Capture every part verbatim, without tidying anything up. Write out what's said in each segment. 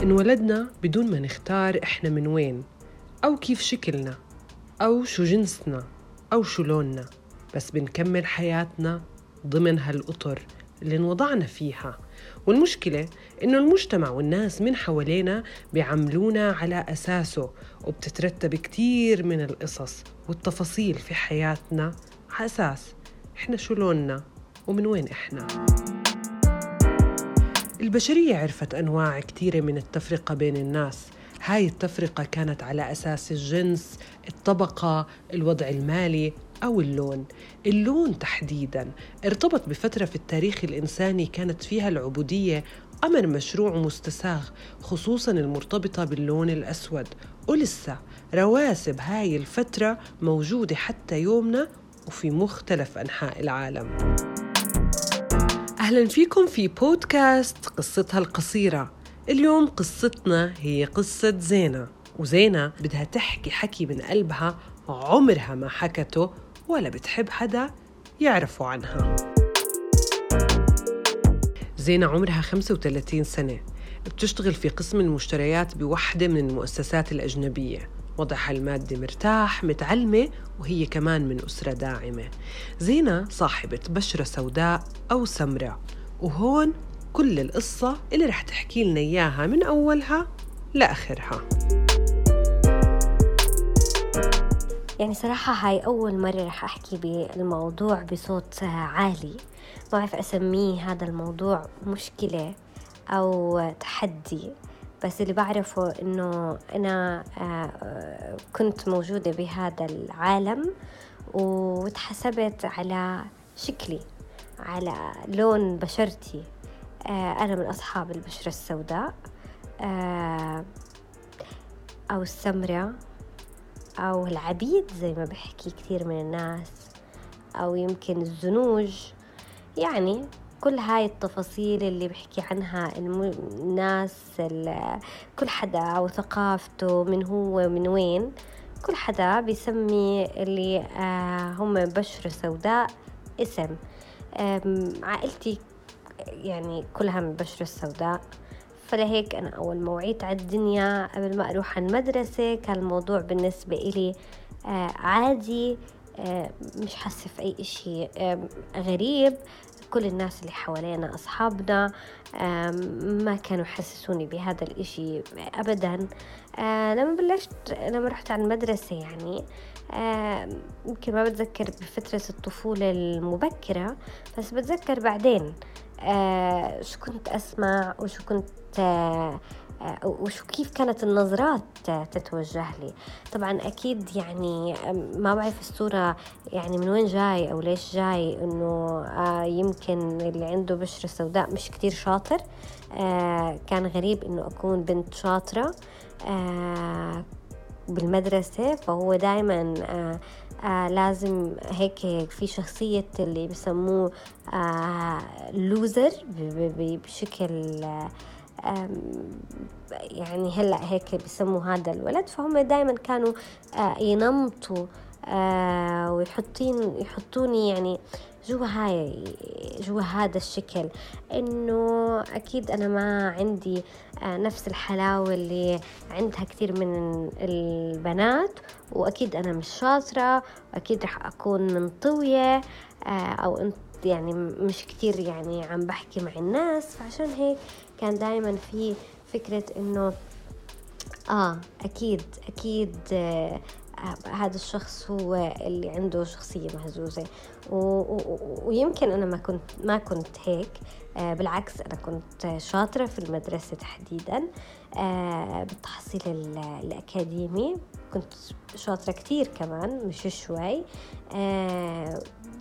انولدنا بدون ما نختار إحنا من وين أو كيف شكلنا أو شو جنسنا أو شو لوننا، بس بنكمل حياتنا ضمن هالأطر اللي انوضعنا فيها. والمشكلة إنه المجتمع والناس من حوالينا بيعملونا على أساسه، وبتترتب كتير من القصص والتفاصيل في حياتنا على أساس إحنا شو لوننا ومن وين إحنا. البشرية عرفت أنواع كتيرة من التفرقة بين الناس. هاي التفرقة كانت على أساس الجنس، الطبقة، الوضع المالي أو اللون. اللون تحديداً ارتبط بفترة في التاريخ الإنساني كانت فيها العبودية أمر مشروع ومستساغ، خصوصاً المرتبطة باللون الأسود، ولسه رواسب هاي الفترة موجودة حتى يومنا وفي مختلف أنحاء العالم. أهلاً فيكم في بودكاست قصتها القصيرة. اليوم قصتنا هي قصة زينة، وزينة بدها تحكي حكي من قلبها عمرها ما حكته ولا بتحب حدا يعرفوا عنها. زينة عمرها خمسة وثلاثين سنة، بتشتغل في قسم المشتريات بوحدة من المؤسسات الأجنبية. وضعها المادي مرتاح، متعلمة، وهي كمان من أسرة داعمة. زينة صاحبة بشرة سوداء أو سمراء، وهون كل القصة اللي رح تحكي لنا إياها من أولها لآخرها. يعني صراحة هاي أول مرة رح أحكي بالموضوع بصوت عالي، ما بعرف أسميه هذا الموضوع مشكلة أو تحدي، بس اللي بعرفه إنه أنا كنت موجودة بهذا العالم وتحسبت على شكلي، على لون بشرتي. أنا من أصحاب البشرة السوداء أو السمراء أو العبيد زي ما بحكي كثير من الناس، أو يمكن الزنوج. يعني كل هاي التفاصيل اللي بحكي عنها الناس، كل حدا وثقافته، من هو من وين، كل حدا بيسمي اللي هم بشرة سوداء اسم. عائلتي يعني كلها من بشرة السوداء، فلهيك أنا أول ما وعيت على الدنيا قبل ما أروح على المدرسة كان الموضوع بالنسبة إلي آه عادي، آه مش حاسة في أي إشي آه غريب. كل الناس اللي حوالينا أصحابنا آه ما كانوا يحسسوني بهذا الإشي أبدا. آه لما بلشت لما رحت على المدرسة يعني آه يمكن ما بتذكر بفترة الطفولة المبكرة، بس بتذكر بعدين آه شو كنت أسمع وشو كنت آه آه وشو كيف كانت النظرات تتوجه لي. طبعا أكيد يعني ما بعرف الصورة يعني من وين جاي أو ليش جاي، إنه آه يمكن اللي عنده بشرة سوداء مش كتير شاطر. آه كان غريب إنه أكون بنت شاطرة آه بالمدرسة، فهو دايما آه آه لازم هيك في شخصية اللي بسموه آه لوزر بشكل آه يعني هلأ هيك بيسموا هذا الولد. فهم دايما كانوا آه ينمطوا آه ويحطين يحطوني يعني جوا هاي جوا هذا الشكل، إنه أكيد أنا ما عندي آه نفس الحلاوة اللي عندها كثير من البنات، وأكيد أنا مش شاطرة، وأكيد رح أكون منطوية آه أو أنت يعني مش كتير يعني عم بحكي مع الناس. فعشان هيك كان دايما في فكرة إنه آه أكيد أكيد آه هذا الشخص هو اللي عنده شخصية مهزوزة. ويمكن أنا ما كنت ما كنت هيك، آه بالعكس أنا كنت شاطرة في المدرسة تحديدا آه بالتحصيل الأكاديمي، كنت شاطرة كتير كمان مش شوي. آه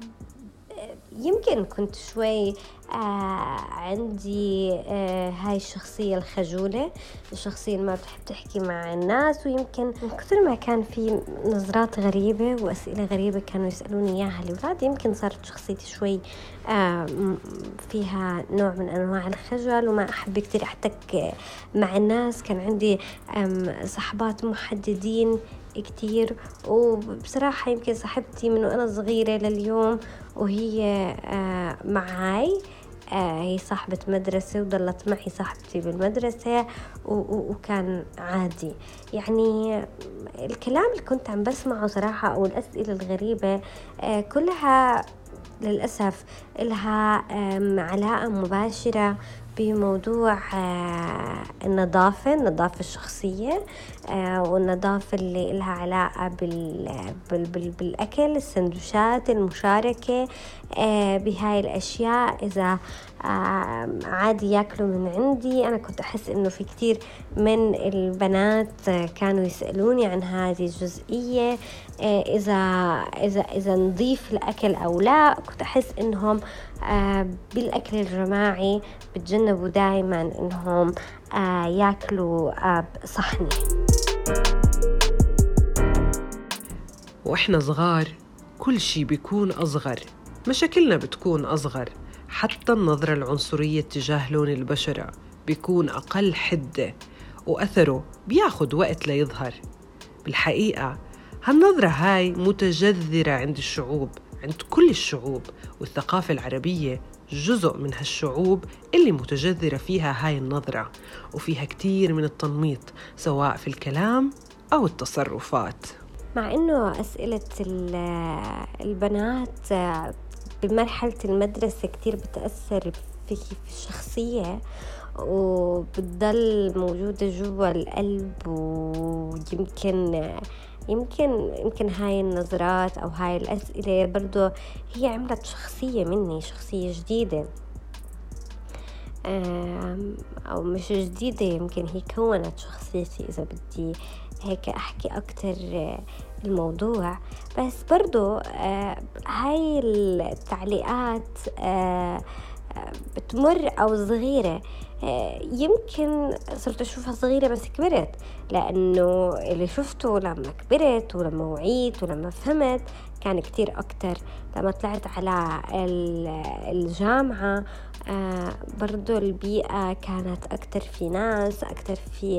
يمكن كنت شوي آه عندي آه هاي الشخصية الخجولة، الشخصية اللي ما بتحب تحكي مع الناس. ويمكن من كثر ما كان في نظرات غريبة وأسئلة غريبة كانوا يسألوني إياها الأولاد، يمكن صارت شخصيتي شوي آه فيها نوع من أنواع الخجل، وما أحب كتير أحتك مع الناس. كان عندي صحبات محددين كتير، وبصراحة يمكن صاحبتي من وأنا صغيرة لليوم وهي معاي آه هي صاحبة مدرسة وضلت معي صاحبتي بالمدرسة وكان عادي. يعني الكلام اللي كنت عم بسمعه صراحة أو الأسئلة الغريبة آه كلها للأسف لها علاقة مباشرة بموضوع النظافة النظافة الشخصية والنظافة اللي لها علاقة بالأكل، السندوشات، المشاركة بهاي الأشياء. إذا عادي يأكلوا من عندي، أنا كنت أحس إنه في كتير من البنات كانوا يسألوني عن هذه الجزئية، إذا إذا إذا نضيف الأكل أو لا. كنت أحس إنهم بالأكل الجماعي بتجنبوا دائما إنهم يأكلوا صحني. وإحنا صغار كل شي بيكون أصغر، مشاكلنا بتكون أصغر، حتى النظرة العنصرية تجاه لون البشرة بيكون أقل حدة، وأثره بياخد وقت ليظهر. بالحقيقة هالنظرة هاي متجذرة عند الشعوب، عند كل الشعوب، والثقافة العربية جزء من هالشعوب اللي متجذرة فيها هاي النظرة، وفيها كتير من التنميط سواء في الكلام أو التصرفات. مع إنه أسئلة البنات بمرحلة المدرسة كتير بتأثر في الشخصية وبتضل موجودة جوا القلب، ويمكن يمكن يمكن هاي النظرات أو هاي الأسئلة برضو هي عملت شخصية مني، شخصية جديدة أو مش جديدة، يمكن هي كونت شخصيتي إذا بدي هيك أحكي أكتر الموضوع. بس برضو هاي التعليقات بتمر أو صغيرة، يمكن صرت أشوفها صغيرة بس كبرت، لأنه اللي شفته لما كبرت ولما وعيت ولما فهمت كان كتير أكتر. لما طلعت على الجامعة برضو البيئة كانت أكتر في ناس، أكتر في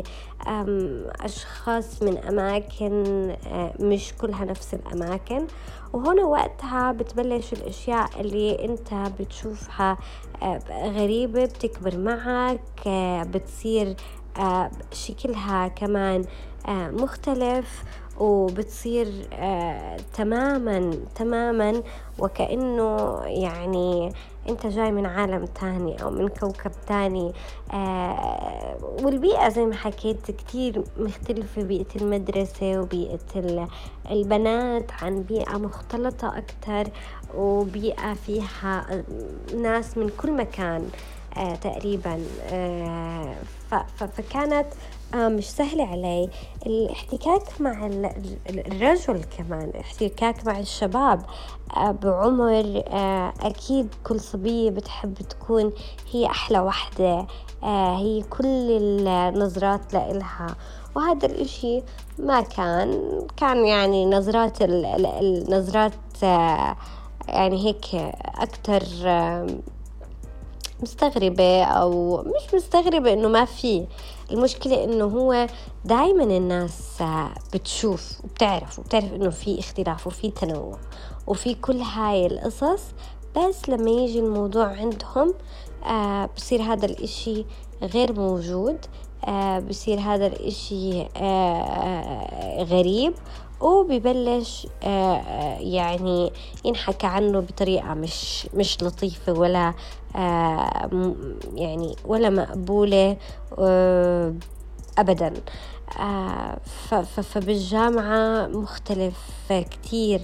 أشخاص من أماكن مش كلها نفس الأماكن، وهنا وقتها بتبلش الأشياء اللي أنت بتشوفها غريبة بتكبر معك، بتصير شكلها كمان مختلف، وبتصير آه تماماً تماماً وكأنه يعني أنت جاي من عالم تاني أو من كوكب تاني. آه والبيئة زي ما حكيت كتير مختلفة، بيئة المدرسة وبيئة البنات عن بيئة مختلطة أكتر، وبيئة فيها ناس من كل مكان آه تقريباً. آه فكانت آه مش سهلة علي الاحتكاك مع الرجل، كمان احتكاك مع الشباب آه بعمر آه أكيد كل صبية بتحب تكون هي أحلى واحدة، آه هي كل النظرات لإلها، وهذا الإشي ما كان كان يعني نظرات النظرات آه يعني هيك أكتر آه مستغربة أو مش مستغربة إنه ما في. المشكلة إنه هو دايما الناس بتشوف وبتعرف وبتعرف إنه في اختلاف وفي تنوع وفي كل هاي القصص، بس لما يجي الموضوع عندهم آه بصير هذا الإشي غير موجود، آه بصير هذا الإشي آه غريب، وبيبلش آه يعني ينحكى عنه بطريقة مش مش لطيفة ولا آه يعني ولا مقبولة آه أبدا. آه فبالجامعة مختلف كتير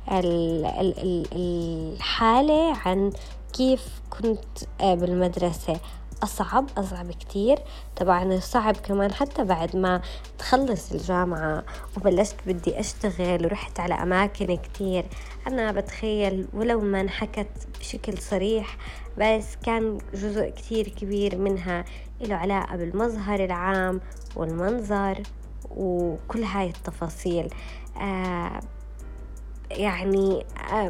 الحالة عن كيف كنت آه بالمدرسة. أصعب أصعب كتير طبعا، صعب كمان حتى بعد ما تخلص الجامعة وبلشت بدي أشتغل ورحت على أماكن كتير. أنا بتخيل ولو ما انحكت بشكل صريح، بس كان جزء كتير كبير منها له علاقة بالمظهر العام والمنظر وكل هاي التفاصيل. آه يعني آه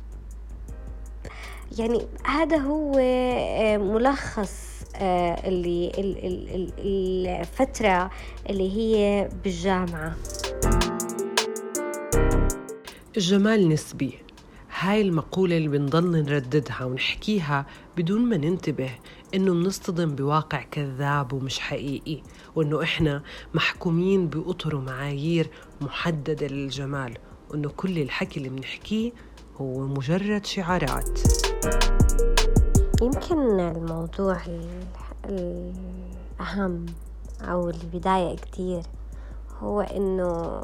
يعني هذا هو ملخص اللي الفترة اللي هي بالجامعة. الجمال نسبي، هاي المقولة اللي بنضل نرددها ونحكيها بدون ما ننتبه إنه بنصطدم بواقع كذاب ومش حقيقي، وإنه إحنا محكومين بأطر ومعايير محددة للجمال، وإنه كل الحكي اللي بنحكيه هو مجرد شعارات. يمكن الموضوع الأهم أو البداية كتير هو إنه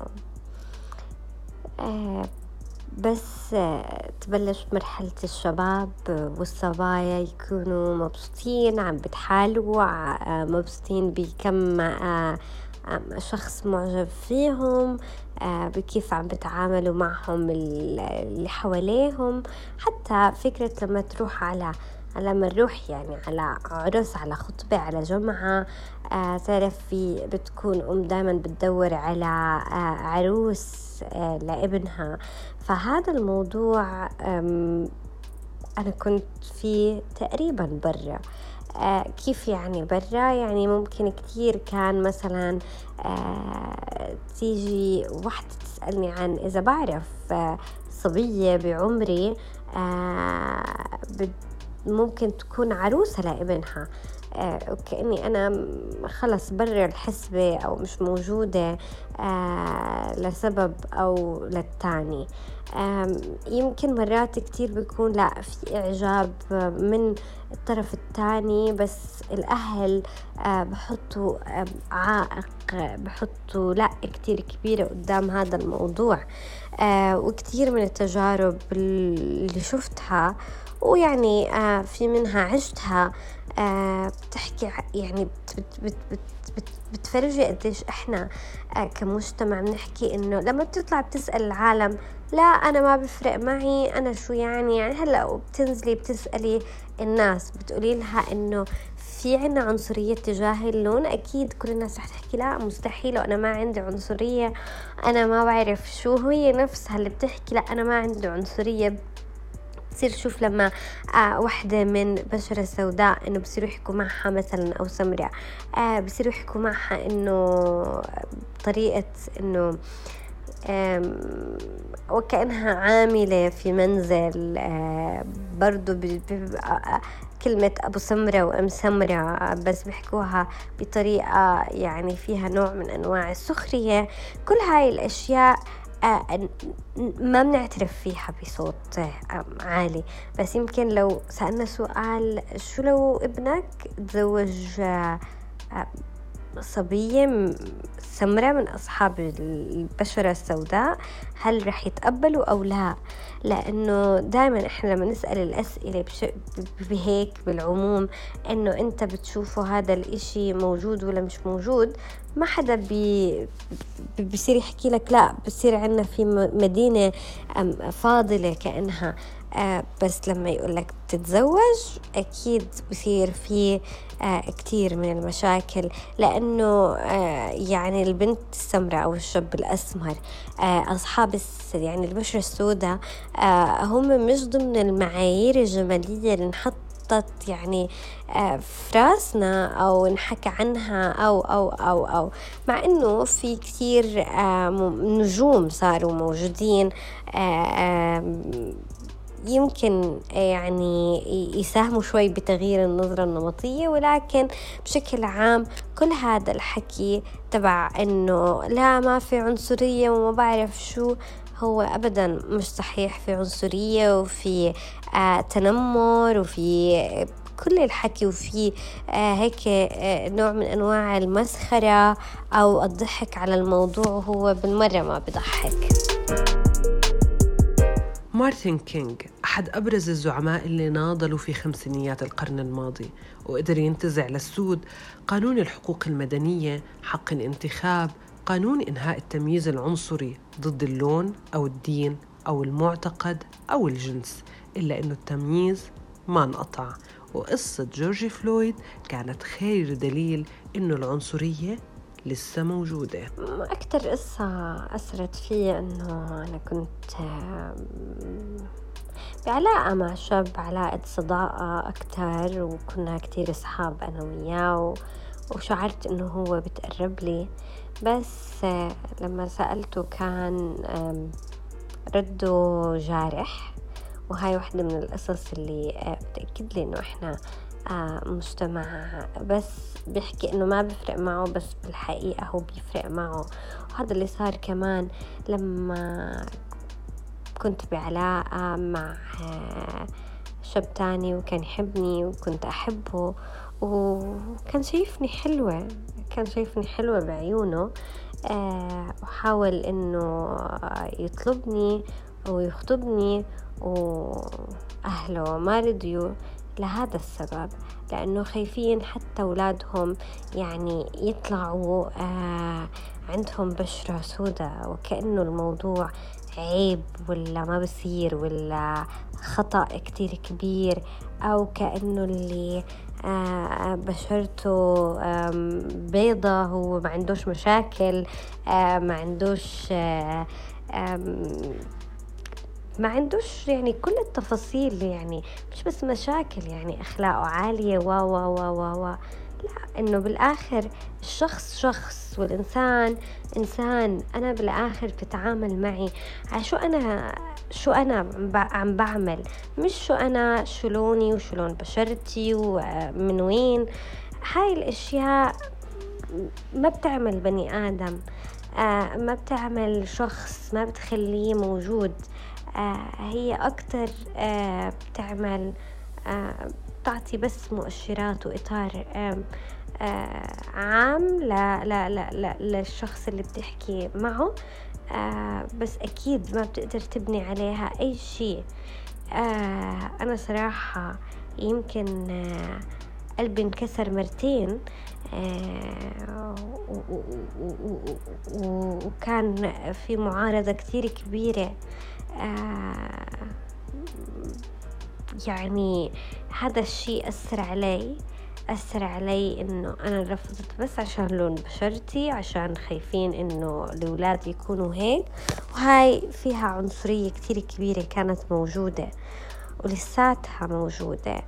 آه بس تبلش مرحلة الشباب والصبايا يكونوا مبسوطين عم بتحالوا مبسوطين بكم شخص معجب فيهم، بكيف عم بتعاملوا معهم اللي حواليهم. حتى فكرة لما تروح على لما نروح يعني على عرس، على خطبة، على جمعة، آه تعرف في بتكون أم دايما بتدور على آه عروس آه لابنها. فهذا الموضوع أنا كنت فيه تقريبا برا. آه كيف يعني برا؟ يعني ممكن كتير كان مثلا آه تيجي واحدة تسألني عن إذا بعرف آه صبية بعمري آه ممكن تكون عروسة لابنها، آه وكأني أنا خلص برا الحسبة أو مش موجودة آه لسبب أو للتاني. آه يمكن مرات كتير بيكون لا في إعجاب من الطرف التاني، بس الأهل آه بحطوا آه عائق، بحطوا لا كتير كبيرة قدام هذا الموضوع. آه وكتير من التجارب اللي شفتها ويعني آه في منها عشتها آه بتحكي يعني بت بت بت بت بت بتفرجي قديش إحنا آه كمجتمع بنحكي إنه لما بتطلع بتسأل العالم لا أنا ما بفرق معي، أنا شو يعني يعني هلأ بتنزلي بتسألي الناس بتقولي لها إنه في عنا عنصرية تجاه اللون. أكيد كل الناس رح تحكي لا مستحيل وأنا ما عندي عنصرية، أنا ما بعرف شو. هي نفسها اللي بتحكي لا أنا ما عندي عنصرية تصير شوف لما آه واحدة من بشرة سوداء إنه بصيروا يحكوا معها مثلا أو سمراء آه بصيروا يحكوا معها إنه طريقة إنه وكأنها عاملة في منزل. آه برضو كلمة أبو سمرة وأم سمرة بس بيحكوها بطريقة يعني فيها نوع من أنواع السخرية. كل هاي الأشياء آه ما بنعترف فيها بصوت آه عالي، بس يمكن لو سألنا سؤال شو لو ابنك تزوج آه آه صبية سمراء من أصحاب البشرة السوداء، هل رح يتقبلوا أو لا؟ لأنه دائما إحنا لما نسأل الأسئلة بهيك بالعموم إنه أنت بتشوفوا هذا الإشي موجود ولا مش موجود، ما حدا بي بيصير يحكي لك لا بصير عنا في مدينة فاضلة كأنها آه بس لما يقولك تتزوج أكيد بصير في آه كتير من المشاكل، لأنه آه يعني البنت السمراء أو الشاب الأسمر آه أصحاب يعني البشرة السوداء آه هم مش ضمن المعايير الجمالية اللي نحط يعني في راسنا أو نحكي عنها أو أو أو أو مع إنه في كتير نجوم صاروا موجودين يمكن يعني يساهموا شوي بتغيير النظرة النمطية، ولكن بشكل عام كل هذا الحكي تبع إنه لا ما في عنصرية وما بعرف شو هو أبدا مش صحيح. في عنصرية وفي آه تنمر وفي كل الحكي وفي آه هيك آه نوع من أنواع المسخرة أو الضحك على الموضوع وهو بالمرة ما بضحك. مارتن كينغ أحد أبرز الزعماء اللي ناضلوا في خمسينيات القرن الماضي وقدر ينتزع للسود قانون الحقوق المدنية، حق الانتخاب، قانون إنهاء التمييز العنصري ضد اللون أو الدين أو المعتقد أو الجنس، إلا إنه التمييز ما انقطع. وقصة جورج فلويد كانت خير دليل إنه العنصرية لسه موجودة. أكتر قصة أثرت فيه إنه أنا كنت بعلاقة مع شاب، علاقة صداقة أكتر، وكنا كتير أصحاب أنا وياه، وشعرت إنه هو بتقرب لي، بس لما سألته كان رده جارح وهاي واحدة من القصص اللي بتأكد لي إنه إحنا مجتمع بس بيحكي إنه ما بيفرق معه، بس بالحقيقة هو بيفرق معه. وهذا اللي صار كمان لما كنت بعلاقة مع شاب تاني وكان يحبني وكنت أحبه، وكان شايفني حلوة كان شايفني حلوة بعيونه، أه وحاول إنه يطلبني ويخطبني، وأهله ما رضيوا لهذا السبب، لأنه خايفين حتى أولادهم يعني يطلعوا آه عندهم بشرة سوداء، وكأنه الموضوع عيب ولا ما بصير ولا خطأ كتير كبير، أو كأنه اللي آه بشرته بيضة هو ما عندوش مشاكل، آه ما عندوش آه ما عندوش يعني كل التفاصيل، يعني مش بس مشاكل، يعني أخلاقه عالية و و و و و لا، إنه بالآخر الشخص شخص والإنسان إنسان. أنا بالآخر بتعامل معي على شو أنا شو أنا عم بعمل، مش شو أنا شو لوني وشو لون بشرتي ومن وين. هاي الأشياء ما بتعمل بني آدم، آه ما بتعمل شخص، ما بتخليه موجود. آه هي أكتر آه بتعمل آه تعطي بس مؤشرات وإطار آه آه عام لا لا لا لا للشخص اللي بتحكي معه، آه بس أكيد ما بتقدر تبني عليها أي شيء. آه أنا صراحة يمكن آه قلبي انكسر مرتين، آه وكان في معارضة كتير كبيرة. آه يعني هذا الشيء أثر علي أثر علي إنه أنا رفضت بس عشان لون بشرتي، عشان خايفين إنه الأولاد يكونوا هيك. وهاي فيها عنصرية كتير كبيرة كانت موجودة ولساتها موجودة.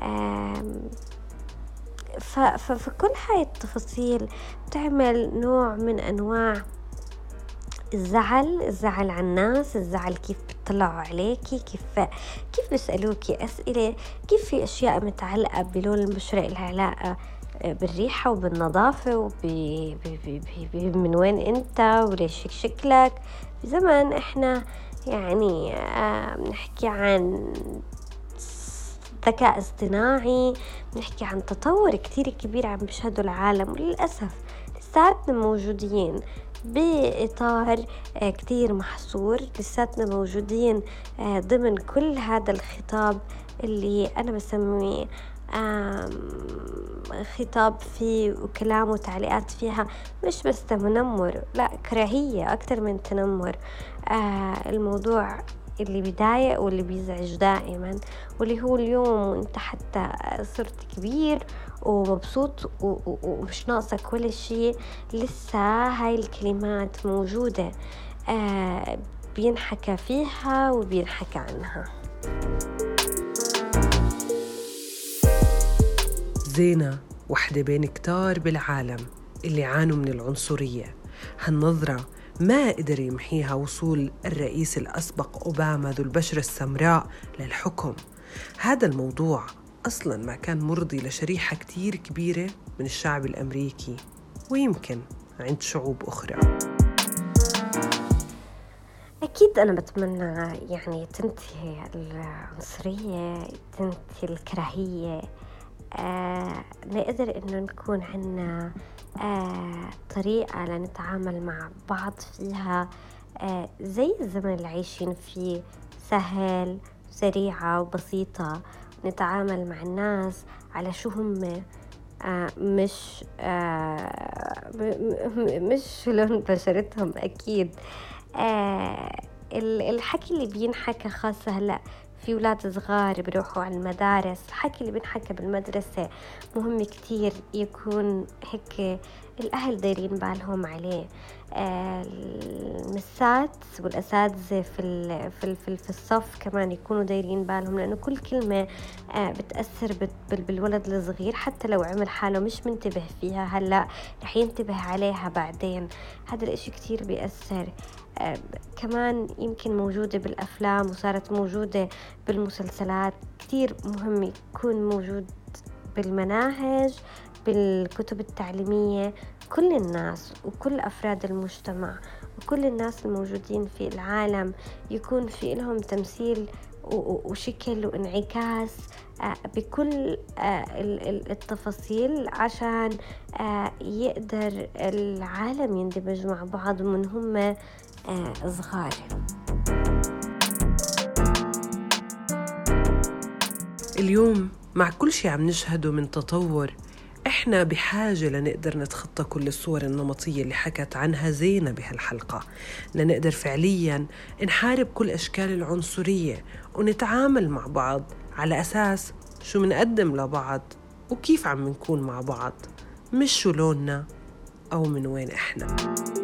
فكل هاي التفاصيل تعمل نوع من أنواع الزعل الزعل على الناس، الزعل كيف بيطلعوا عليكي، كيف كيف بيسألوكي أسئلة، كيف في أشياء متعلقة بلون البشرة إلها علاقة بالريحة وبالنظافة وب من وين أنت وليش هيك شكلك. بزمن إحنا يعني بنحكي عن ذكاء اصطناعي، بنحكي عن تطور كتير كبير عم بيشهده العالم، وللأسف لساتنا موجودين بإطار كتير محصور، لساتنا موجودين ضمن كل هذا الخطاب اللي أنا بسميه خطاب فيه وكلام وتعليقات فيها مش بس تنمر، لا كراهية أكتر من تنمر. الموضوع اللي بيضايق واللي بيزعج دائما، واللي هو اليوم وانت حتى صرت كبير ومبسوط ومش ناقصك ولا شيء، لسه هاي الكلمات موجودة، آه بينحكى فيها وبينحكى عنها. زينة وحدة بين كتار بالعالم اللي عانوا من العنصرية، هالنظرة ما قدر يمحيها وصول الرئيس الأسبق أوباما ذو البشرة السمراء للحكم. هذا الموضوع أصلاً ما كان مرضي لشريحة كتير كبيرة من الشعب الأمريكي، ويمكن عند شعوب أخرى. أكيد أنا بتمنى يعني تنتهي العنصرية، تنتهي الكراهية، آه نقدر إنه نكون عنا آه طريقة لنتعامل مع بعض فيها آه زي الزمن اللي عايشين فيه، سهل سريعة وبسيطة. نتعامل مع الناس على شو هم، آه مش آه مش لون بشرتهم. أكيد آه الحكي اللي بينحكى خاصة هلأ في أولاد صغار بيروحوا على المدارس، الحكي اللي بينحكى بالمدرسة مهم كتير يكون هيك الأهل دايرين بالهم عليه. آه المسات والأساتذة في في في الصف كمان يكونوا دايرين بالهم، لأنه كل كلمة آه بتأثر بالولد الصغير، حتى لو عمل حاله مش منتبه فيها هلأ رح ينتبه عليها بعدين. هذا الإشي كتير بيأثر. كمان يمكن موجودة بالأفلام وصارت موجودة بالمسلسلات. كتير مهم يكون موجود بالمناهج، بالكتب التعليمية. كل الناس وكل أفراد المجتمع وكل الناس الموجودين في العالم يكون في لهم تمثيل وشكل وانعكاس بكل التفاصيل عشان يقدر العالم يندمج مع بعض من هم صغار. اليوم مع كل شيء عم نشهده من تطور، إحنا بحاجة لنقدر نتخطى كل الصور النمطية اللي حكت عنها زينة بهالحلقة، لنقدر فعلياً نحارب كل أشكال العنصرية ونتعامل مع بعض على أساس شو منقدم لبعض وكيف عم نكون مع بعض، مش شو لوننا أو من وين إحنا.